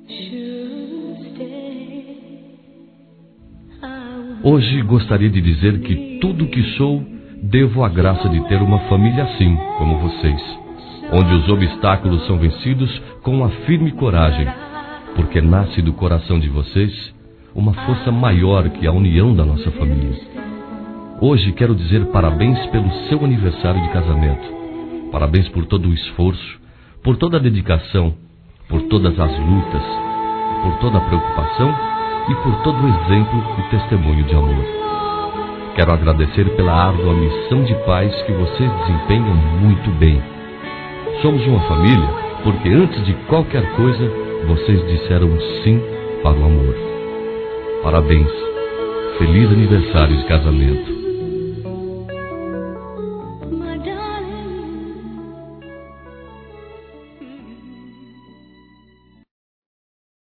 Hoje gostaria de dizer que tudo o que sou devo à graça de ter uma família assim como vocês, onde os obstáculos são vencidos com uma firme coragem, porque nasce do coração de vocês uma força maior que a união da nossa família. Hoje quero dizer parabéns pelo seu aniversário de casamento. Parabéns por todo o esforço, por toda a dedicação, por todas as lutas, por toda a preocupação e por todo o exemplo e testemunho de amor. Quero agradecer pela árdua missão de pais que vocês desempenham muito bem. Somos uma família porque antes de qualquer coisa, vocês disseram sim para o amor. Parabéns. Feliz aniversário de casamento.